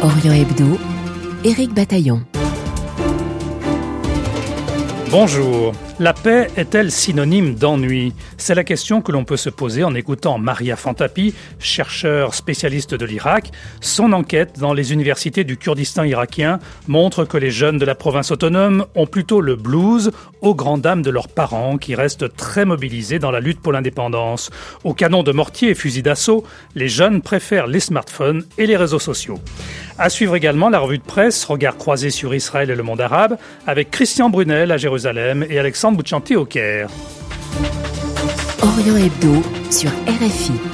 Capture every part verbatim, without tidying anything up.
Orient Hebdo, Éric Bataillon. Bonjour. La paix est-elle synonyme d'ennui ? C'est la question que l'on peut se poser en écoutant Maria Fantapi, chercheur spécialiste de l'Irak. Son enquête dans les universités du Kurdistan irakien montre que les jeunes de la province autonome ont plutôt le blues aux grandes dames de leurs parents qui restent très mobilisés dans la lutte pour l'indépendance. Au canon de mortier et fusil d'assaut, les jeunes préfèrent les smartphones et les réseaux sociaux. À suivre également la revue de presse Regard croisé sur Israël et le monde arabe avec Christian Brunel à Jérusalem et Alexandre Bouchanti au Caire. Orient Hebdo sur R F I.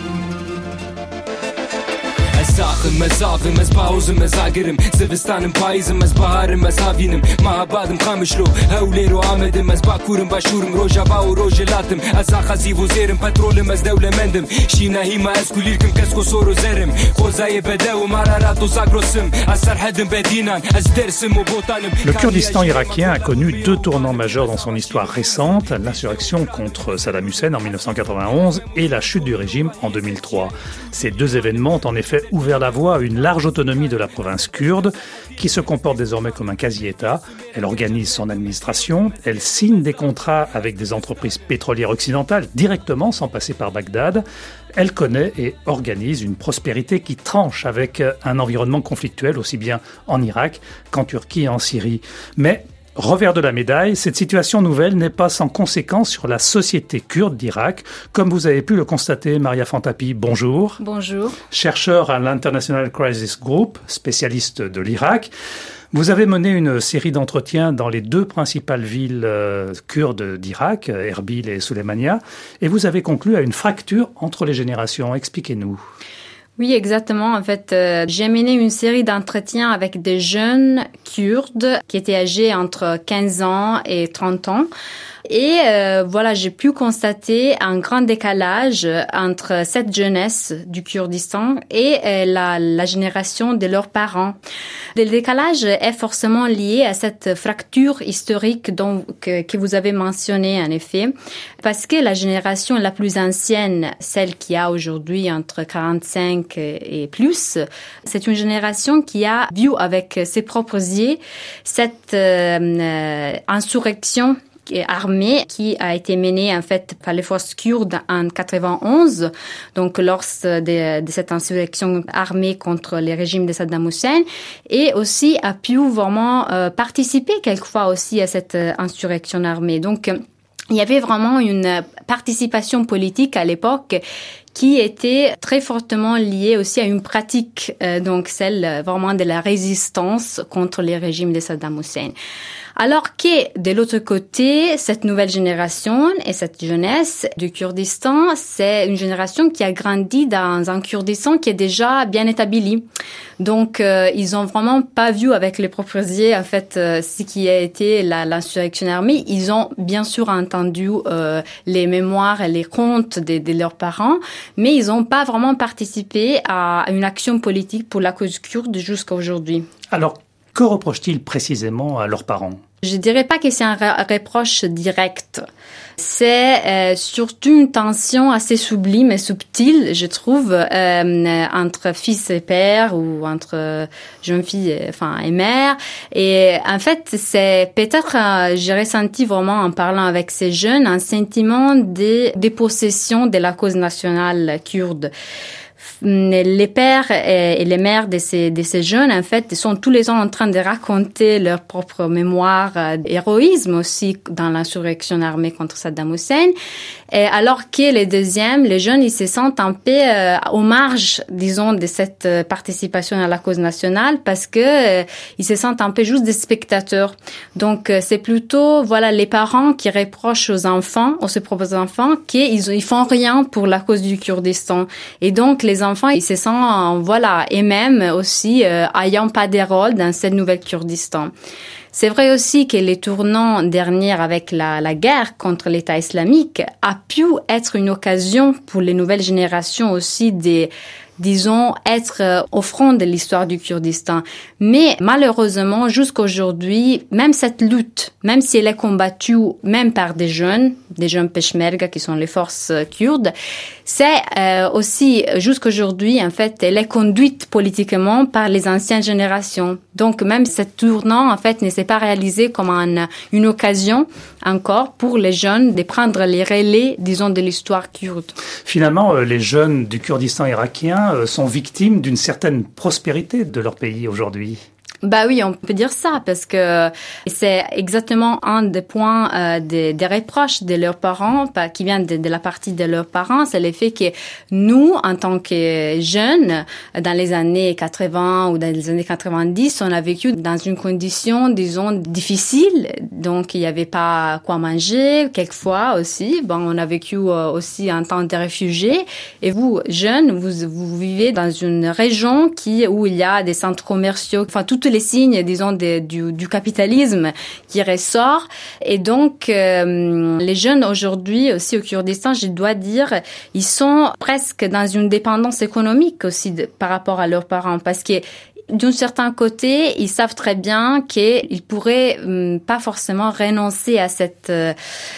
ساخن مزافم از باوز مزاگرم زوستانم پایزم از بهارم از هاوینم ما بعدم خامشلو هوليرو آمدم از باکورم باشورم روجا باو روجلاتم از آخازی وزیرم پترولم از دولمندم شیناهی ما از کلیرکم کسکو سورو زرم خوزای بدو مرارات و زاگروسم از سرحدم بدینان از درسم و بوتانم. Le Kurdistan irakien a connu deux tournants majeurs dans son histoire récente, l'insurrection contre Saddam Hussein en dix-neuf cent quatre-vingt-onze et la chute du régime en deux mille trois. Ces deux événements ont en effet ouvert la voie à une large autonomie de la province kurde qui se comporte désormais comme un quasi-État. Elle organise son administration, elle signe des contrats avec des entreprises pétrolières occidentales directement sans passer par Bagdad. Elle connaît et organise une prospérité qui tranche avec un environnement conflictuel aussi bien en Irak qu'en Turquie et en Syrie. Mais revers de la médaille, cette situation nouvelle n'est pas sans conséquence sur la société kurde d'Irak. Comme vous avez pu le constater, Maria Fantapi, bonjour. Bonjour. Chercheur à l'International Crisis Group, spécialiste de l'Irak. Vous avez mené une série d'entretiens dans les deux principales villes euh, kurdes d'Irak, Erbil et Suleymania, et vous avez conclu à une fracture entre les générations. Expliquez-nous. Oui, exactement. En fait, euh, j'ai mené une série d'entretiens avec des jeunes Kurdes qui étaient âgés entre quinze ans et trente ans. Et euh, voilà, j'ai pu constater un grand décalage entre cette jeunesse du Kurdistan et euh, la, la génération de leurs parents. Le décalage est forcément lié à cette fracture historique dont, que, que vous avez mentionné en effet, parce que la génération la plus ancienne, celle qui a aujourd'hui entre quarante-cinq et plus, c'est une génération qui a vu avec ses propres yeux cette euh, euh, insurrection armée qui a été menée en fait par les forces kurdes en quatre-vingt-onze, donc lors de, de cette insurrection armée contre le régime de Saddam Hussein, et aussi a pu vraiment euh, participer quelquefois aussi à cette euh, insurrection armée. Donc il y avait vraiment une participation politique à l'époque qui était très fortement liée aussi à une pratique, euh, donc celle vraiment de la résistance contre les régimes de Saddam Hussein. Alors que, de l'autre côté, cette nouvelle génération et cette jeunesse du Kurdistan, c'est une génération qui a grandi dans un Kurdistan qui est déjà bien établi. Donc, euh, ils ont vraiment pas vu avec les propres yeux, en fait, euh, ce qui a été la, l'insurrection armée. Ils ont bien sûr entendu euh, les mémoires et les contes de, de leurs parents, mais ils n'ont pas vraiment participé à une action politique pour la cause kurde jusqu'à aujourd'hui. Alors, que reprochent-ils précisément à leurs parents ? Je dirais pas que c'est un reproche direct. C'est euh, surtout une tension assez sublime et subtile, je trouve, euh, entre fils et père ou entre jeune fille et, enfin, et mère. Et en fait, c'est peut-être, euh, j'ai ressenti vraiment en parlant avec ces jeunes un sentiment de dépossession de la cause nationale kurde. Les pères et les mères de ces, de ces jeunes, en fait, sont tous les ans en train de raconter leur propre mémoire d'héroïsme aussi dans l'insurrection armée contre Saddam Hussein. Et alors que les deuxièmes, les jeunes, ils se sentent un peu euh, aux marges, disons, de cette participation à la cause nationale parce que euh, ils se sentent un peu juste des spectateurs. Donc, euh, c'est plutôt, voilà, les parents qui reprochent aux enfants, aux ses propres enfants, qu'ils ils font rien pour la cause du Kurdistan. Et donc, les enfants, ils se sentent, voilà, et même aussi euh, ayant pas de rôle dans cette nouvelle Kurdistan. C'est vrai aussi que les tournants derniers avec la, la guerre contre l'État islamique a pu être une occasion pour les nouvelles générations aussi des disons, être au front de l'histoire du Kurdistan. Mais malheureusement, jusqu'aujourd'hui, même cette lutte, même si elle est combattue même par des jeunes, des jeunes Peshmerga qui sont les forces kurdes, c'est euh, aussi, jusqu'aujourd'hui, en fait, elle est conduite politiquement par les anciennes générations. Donc, même cette tournant, en fait, ne s'est pas réalisé comme un, une occasion encore pour les jeunes de prendre les relais, disons, de l'histoire kurde. Finalement, les jeunes du Kurdistan irakien sont victimes d'une certaine prospérité de leur pays aujourd'hui. Bah oui, on peut dire ça parce que c'est exactement un des points euh, des, des reproches de leurs parents, qui viennent de, de la partie de leurs parents, c'est le fait que nous, en tant que jeunes, dans les années quatre-vingts ou dans les années quatre-vingt-dix, on a vécu dans une condition, disons, difficile. Donc, il n'y avait pas quoi manger, quelquefois aussi. Bon, on a vécu euh, aussi en tant que réfugiés. Et vous, jeunes, vous, vous vivez dans une région qui où il y a des centres commerciaux, enfin, toutes les signes, disons, de, du, du capitalisme qui ressort. Et donc, euh, les jeunes aujourd'hui aussi au Kurdistan, je dois dire, ils sont presque dans une dépendance économique aussi de, par rapport à leurs parents, parce que d'un certain côté, ils savent très bien qu'ils pourraient hum, pas forcément renoncer à cette euh,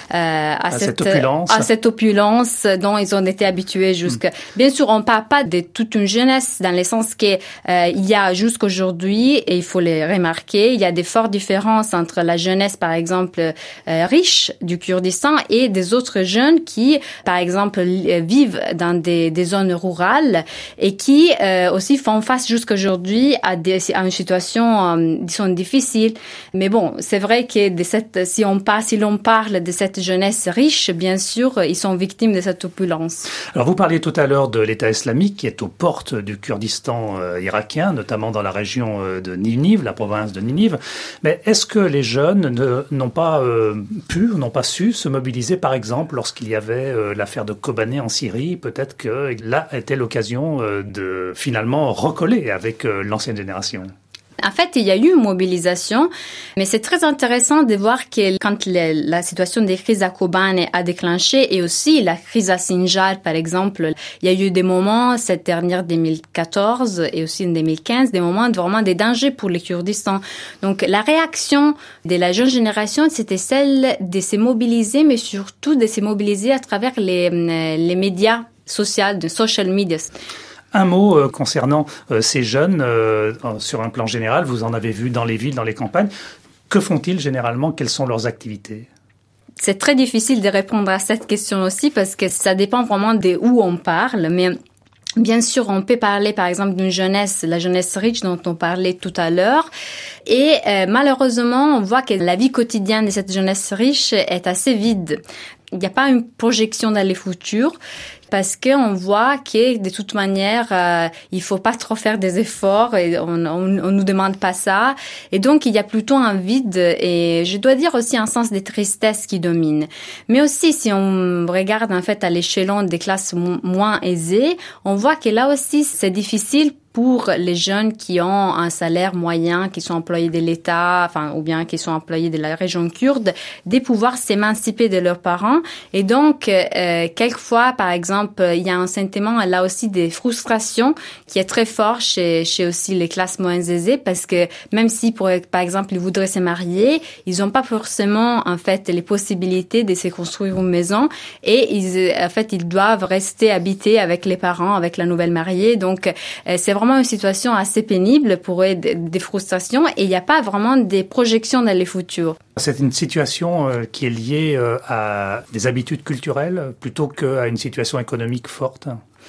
à, à cette, cette opulence, à cette opulence dont ils ont été habitués jusque. Mmh. Bien sûr, on parle pas de toute une jeunesse dans le sens que euh, il y a jusqu'aujourd'hui, et il faut les remarquer, il y a des fortes différences entre la jeunesse, par exemple, euh, riche du Kurdistan et des autres jeunes qui, par exemple, vivent dans des, des zones rurales et qui euh, aussi font face jusqu'aujourd'hui à, des, à une situation, euh, disons, difficile. Mais bon, c'est vrai que de cette, si on parle, si l'on parle de cette jeunesse riche, bien sûr, ils sont victimes de cette opulence. Alors, vous parliez tout à l'heure de l'État islamique qui est aux portes du Kurdistan euh, irakien, notamment dans la région euh, de Ninive, la province de Ninive. Mais est-ce que les jeunes ne, n'ont pas euh, pu, n'ont pas su se mobiliser, par exemple, lorsqu'il y avait euh, l'affaire de Kobané en Syrie? Peut-être que là était l'occasion euh, de finalement recoller avec euh, l'ancienne génération. En fait, il y a eu une mobilisation, mais c'est très intéressant de voir que quand les, la situation des crises à Kobane a déclenché et aussi la crise à Sinjar, par exemple, il y a eu des moments, cette dernière deux mille quatorze et aussi en deux mille quinze, des moments de vraiment des dangers pour le Kurdistan. Donc, la réaction de la jeune génération, c'était celle de se mobiliser, mais surtout de se mobiliser à travers les, les médias sociaux, de social media. Un mot euh, concernant euh, ces jeunes, euh, sur un plan général, vous en avez vu dans les villes, dans les campagnes. Que font-ils généralement? Quelles sont leurs activités? C'est très difficile de répondre à cette question aussi parce que ça dépend vraiment de où on parle, mais bien sûr, on peut parler par exemple d'une jeunesse, la jeunesse riche dont on parlait tout à l'heure. Et euh, malheureusement, on voit que la vie quotidienne de cette jeunesse riche est assez vide. Il n'y a pas une projection dans le futur parce qu'on voit que de toute manière, euh, il faut pas trop faire des efforts et on, on, on nous demande pas ça. Et donc, il y a plutôt un vide et je dois dire aussi un sens de tristesse qui domine. Mais aussi, si on regarde en fait à l'échelon des classes m- moins aisées, on voit que là aussi, c'est difficile pour les jeunes qui ont un salaire moyen, qui sont employés de l'État, enfin, ou bien qui sont employés de la région kurde, de pouvoir s'émanciper de leurs parents. Et donc, euh, quelquefois, par exemple, il y a un sentiment là aussi de frustration qui est très fort chez, chez aussi les classes moins aisées, parce que même si, pour, par exemple, ils voudraient se marier, ils n'ont pas forcément, en fait, les possibilités de se construire une maison et ils, en fait, ils doivent rester habités avec les parents, avec la nouvelle mariée. Donc, euh, c'est vraiment une situation assez pénible pour eux, des frustrations, et il n'y a pas vraiment des projections dans le futur. C'est une situation euh, qui est liée euh, à des habitudes culturelles plutôt qu'à une situation économique forte?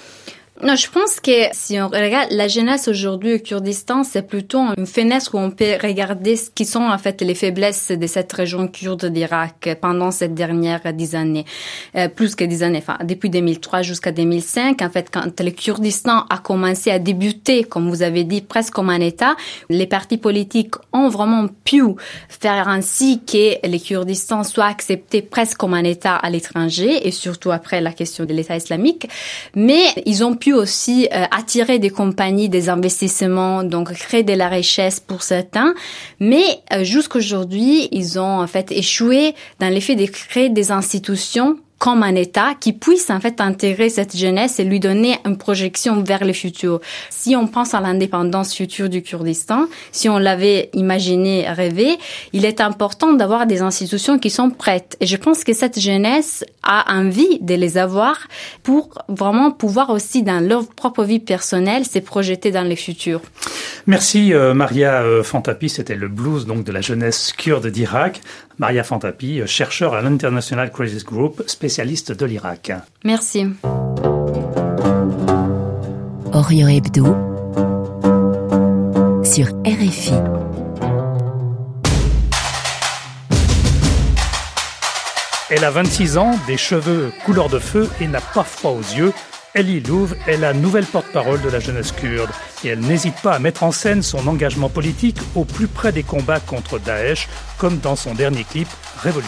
Non, je pense que si on regarde la jeunesse aujourd'hui au Kurdistan, c'est plutôt une fenêtre où on peut regarder ce qui sont en fait les faiblesses de cette région kurde d'Irak pendant cette dernière dix années, euh, plus que dix années, enfin depuis deux mille trois jusqu'à deux mille cinq. En fait, quand le Kurdistan a commencé à débuter accepté, comme vous avez dit, presque comme un État. Les partis politiques ont vraiment pu faire ainsi que les Kurdistan soient acceptés presque comme un État à l'étranger, et surtout après la question de l'État islamique. Mais ils ont pu aussi euh, attirer des compagnies, des investissements, donc créer de la richesse pour certains. Mais euh, jusqu'aujourd'hui, ils ont en fait échoué dans l'effet de créer des institutions comme un État qui puisse en fait intégrer cette jeunesse et lui donner une projection vers le futur. Si on pense à l'indépendance future du Kurdistan, si on l'avait imaginé, rêvé, il est important d'avoir des institutions qui sont prêtes. Et je pense que cette jeunesse a envie de les avoir pour vraiment pouvoir aussi dans leur propre vie personnelle se projeter dans le futur. Merci euh, Maria euh, Fantapi, c'était le blues donc de la jeunesse kurde d'Irak. Maria Fantapi, chercheur à l'International Crisis Group, spécialiste de l'Irak. Merci. Orient Hebdo sur R F I. Elle a vingt-six ans, des cheveux couleur de feu et n'a pas froid aux yeux. Elie Louv est la nouvelle porte-parole de la jeunesse kurde et elle n'hésite pas à mettre en scène son engagement politique au plus près des combats contre Daesh, comme dans son dernier clip « Révolution ».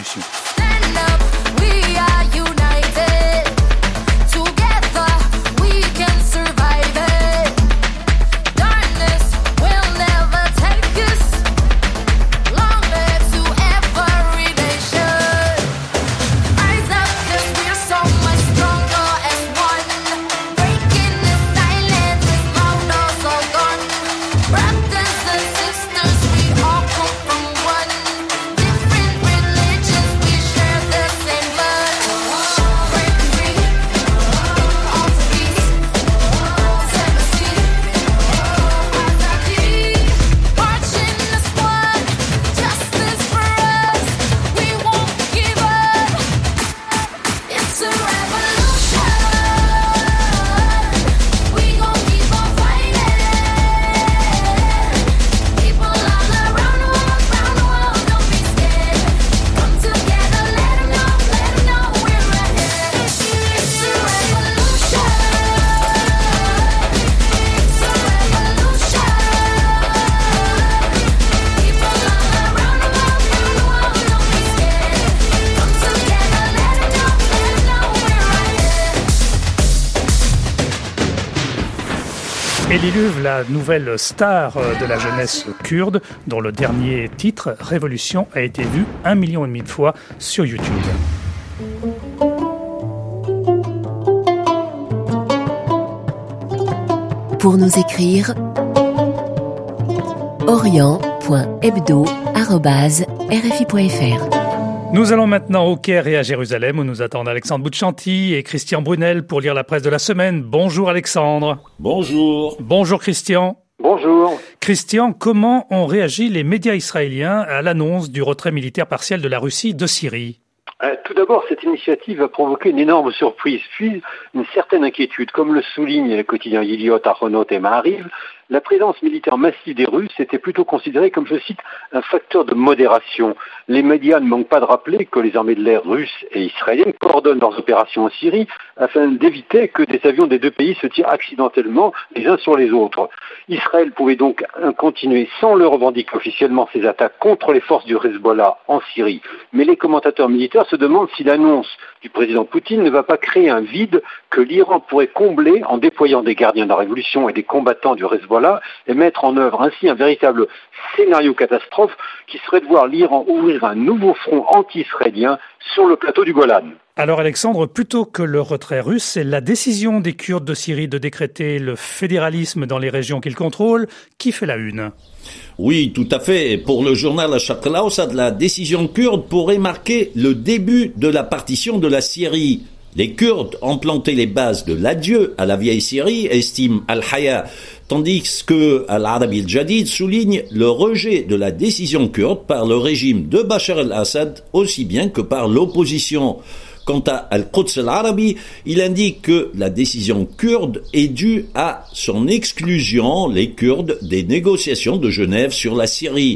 Elie Louv, la nouvelle star de la jeunesse kurde, dont le dernier titre, Révolution, a été vu un million et demi de fois sur YouTube. Pour nous écrire, orient point hebdo arobase r f i point f r. Nous allons maintenant au Caire et à Jérusalem où nous attendent Alexandre Boutchanti et Christian Brunel pour lire la presse de la semaine. Bonjour Alexandre. Bonjour. Bonjour Christian. Bonjour. Christian, comment ont réagi les médias israéliens à l'annonce du retrait militaire partiel de la Russie de Syrie ? Euh, tout d'abord, cette initiative a provoqué une énorme surprise, puis une certaine inquiétude. Comme le soulignent les quotidiens Yediot Ahronot et Maariv, la présence militaire massive des Russes était plutôt considérée comme, je cite, un facteur de modération. Les médias ne manquent pas de rappeler que les armées de l'air russes et israéliennes coordonnent leurs opérations en Syrie afin d'éviter que des avions des deux pays se tirent accidentellement les uns sur les autres. Israël pouvait donc continuer sans le revendiquer officiellement ses attaques contre les forces du Hezbollah en Syrie. Mais les commentateurs militaires se demandent si l'annonce du président Poutine ne va pas créer un vide que l'Iran pourrait combler en déployant des gardiens de la révolution et des combattants du Hezbollah et mettre en œuvre ainsi un véritable scénario catastrophe qui serait de voir l'Iran ouvrir un nouveau front anti-israélien sur le plateau du Golan. Alors Alexandre, plutôt que le retrait russe, c'est la décision des Kurdes de Syrie de décréter le fédéralisme dans les régions qu'ils contrôlent qui fait la une. Oui, tout à fait. Pour le journal Al-Sharq al-Awsat, la décision kurde pourrait marquer le début de la partition de la Syrie. Les Kurdes ont planté les bases de l'adieu à la vieille Syrie, estime Al-Haya, tandis que Al-Arabi al-Jadid souligne le rejet de la décision kurde par le régime de Bachar el-Assad aussi bien que par l'opposition. Quant à Al-Quds al-Arabi, il indique que la décision kurde est due à son exclusion, les Kurdes, des négociations de Genève sur la Syrie.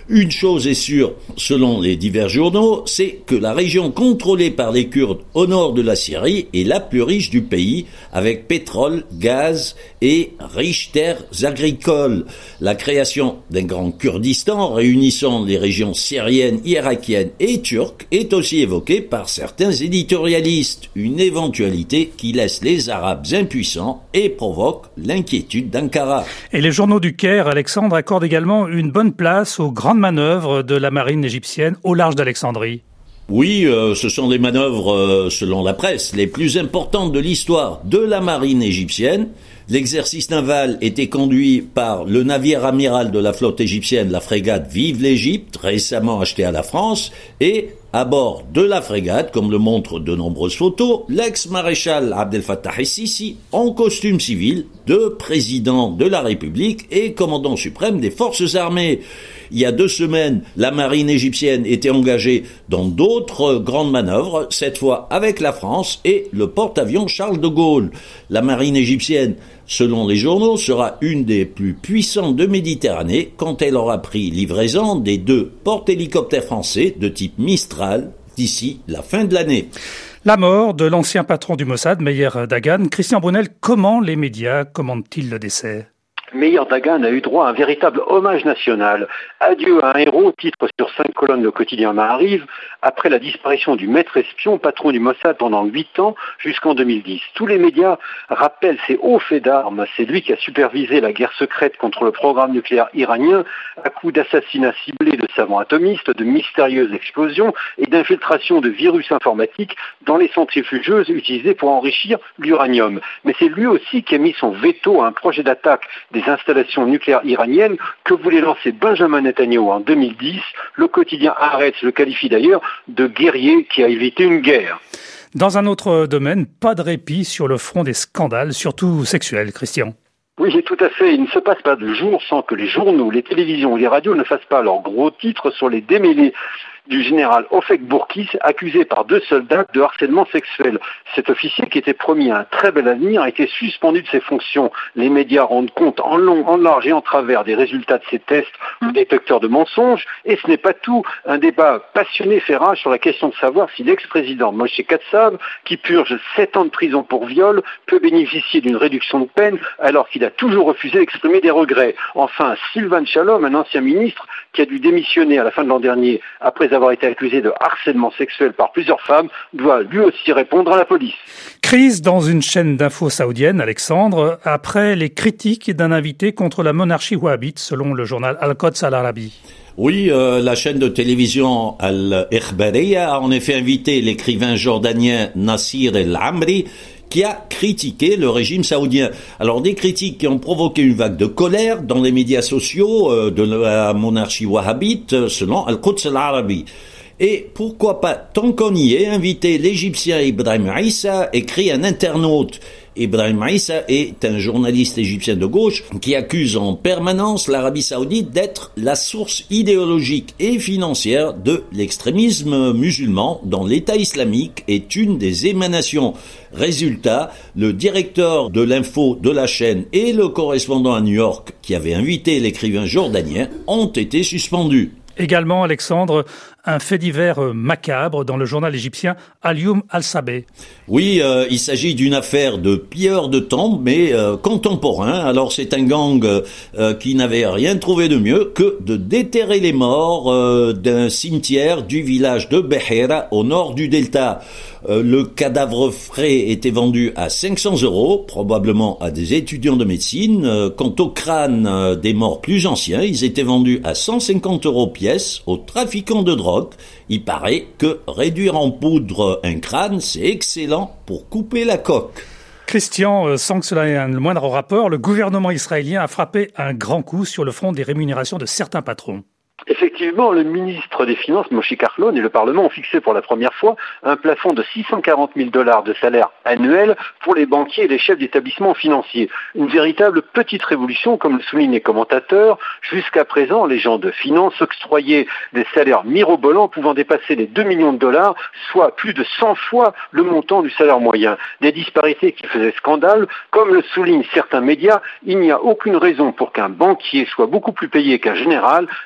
Une chose est sûre, selon les divers journaux, c'est que la région contrôlée par les Kurdes au nord de la Syrie est la plus riche du pays, avec pétrole, gaz et riches terres agricoles. La création d'un grand Kurdistan réunissant les régions syriennes, irakiennes et turques est aussi évoquée par certains éditorialistes, une éventualité qui laisse les Arabes impuissants et provoque l'inquiétude d'Ankara. Et les journaux du Caire, Alexandre, accordent également une bonne place aux grandes manœuvres de la marine égyptienne au large d'Alexandrie. Oui, euh, ce sont les manœuvres, euh, selon la presse, les plus importantes de l'histoire de la marine égyptienne. L'exercice naval était conduit par le navire amiral de la flotte égyptienne, la frégate Vive l'Égypte, récemment achetée à la France, et à bord de la frégate, comme le montrent de nombreuses photos, l'ex-maréchal Abdel Fattah el-Sisi, en costume civil, de président de la République et commandant suprême des forces armées. Il y a deux semaines, la marine égyptienne était engagée dans d'autres grandes manœuvres, cette fois avec la France et le porte-avions Charles de Gaulle. La marine égyptienne, selon les journaux, sera une des plus puissantes de Méditerranée quand elle aura pris livraison des deux porte-hélicoptères français de type Mistral d'ici la fin de l'année. La mort de l'ancien patron du Mossad, Meir Dagan. Christian Brunel, comment les médias commentent-ils le décès ? Meir Dagan a eu droit à un véritable hommage national. Adieu à un héros, titre sur cinq colonnes le quotidien Maariv, après la disparition du maître espion, patron du Mossad pendant huit ans, jusqu'en deux mille dix. Tous les médias rappellent ses hauts faits d'armes. C'est lui qui a supervisé la guerre secrète contre le programme nucléaire iranien, à coups d'assassinats ciblés de savants atomistes, de mystérieuses explosions et d'infiltration de virus informatiques dans les centrifugeuses utilisées pour enrichir l'uranium. Mais c'est lui aussi qui a mis son veto à un projet d'attaque des installations nucléaires iraniennes que voulait lancer Benjamin Netanyahu en deux mille dix. Le quotidien Haaretz le qualifie d'ailleurs de guerrier qui a évité une guerre. Dans un autre domaine, pas de répit sur le front des scandales, surtout sexuels, Christian. Oui, tout à fait. Il ne se passe pas de jour sans que les journaux, les télévisions ou les radios ne fassent pas leurs gros titres sur les démêlés du général Ofek Bourkis, accusé par deux soldats de harcèlement sexuel. Cet officier, qui était promis un très bel avenir, a été suspendu de ses fonctions. Les médias rendent compte en long, en large et en travers des résultats de ces tests ou détecteurs de mensonges. Et ce n'est pas tout. Un débat passionné fait rage sur la question de savoir si l'ex-président Moshe Katsav, qui purge sept ans de prison pour viol, peut bénéficier d'une réduction de peine alors qu'il a toujours refusé d'exprimer des regrets. Enfin, Sylvain Shalom, un ancien ministre qui a dû démissionner à la fin de l'an dernier après avoir été accusé de harcèlement sexuel par plusieurs femmes, doit lui aussi répondre à la police. Crise dans une chaîne d'infos saoudienne, Alexandre, après les critiques d'un invité contre la monarchie wahhabite, selon le journal Al-Quds Al-Arabi. Oui, euh, la chaîne de télévision Al-Ikhbariya a en effet invité l'écrivain jordanien Nassir El-Amri, qui a critiqué le régime saoudien. Alors des critiques qui ont provoqué une vague de colère dans les médias sociaux euh, de la monarchie wahhabite, selon Al-Quds Al-Arabi. Et pourquoi pas, tant qu'on y est, inviter l'Égyptien Ibrahim Issa, écrit un internaute. Ibrahim Issa est un journaliste égyptien de gauche qui accuse en permanence l'Arabie Saoudite d'être la source idéologique et financière de l'extrémisme musulman dont l'État islamique est une des émanations. Résultat, le directeur de l'info de la chaîne et le correspondant à New York qui avait invité l'écrivain jordanien ont été suspendus. Également, Alexandre, un fait divers macabre dans le journal égyptien Al-Youm Al-Sabeh. Oui, euh, il s'agit d'une affaire de pilleurs de tombes, mais euh, contemporain. Alors c'est un gang euh, qui n'avait rien trouvé de mieux que de déterrer les morts euh, d'un cimetière du village de Behera, au nord du delta. Euh, le cadavre frais était vendu à cinq cents euros, probablement à des étudiants de médecine. Euh, quant aux crânes euh, des morts plus anciens, ils étaient vendus à cent cinquante euros pièce aux trafiquants de drogue. Il paraît que réduire en poudre un crâne, c'est excellent pour couper la coque. Christian, sans que cela ait le moindre rapport, le gouvernement israélien a frappé un grand coup sur le front des rémunérations de certains patrons. Effectivement, le ministre des Finances, Moshe Kahlon, et le Parlement ont fixé pour la première fois un plafond de six cent quarante mille dollars de salaire annuel pour les banquiers et les chefs d'établissements financiers. Une véritable petite révolution, comme le soulignent les commentateurs. Jusqu'à présent, les gens de finance octroyaient des salaires mirobolants pouvant dépasser les deux millions de dollars, soit plus de cent fois le montant du salaire moyen. Des disparités qui faisaient scandale. Comme le soulignent certains médias, il n'y a aucune raison pour qu'un banquier soit beaucoup plus payé qu'un général. Un juge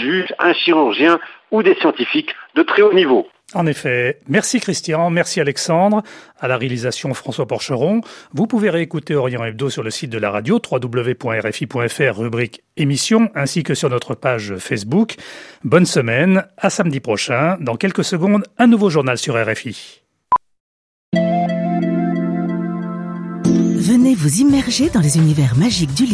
juge, un chirurgien ou des scientifiques de très haut niveau. En effet. Merci Christian, merci Alexandre. À la réalisation François Porcheron. Vous pouvez réécouter Orient Hebdo sur le site de la radio w w w point r f i point f r, rubrique émission, ainsi que sur notre page Facebook. Bonne semaine, à samedi prochain. Dans quelques secondes, un nouveau journal sur R F I. Venez vous immerger dans les univers magiques du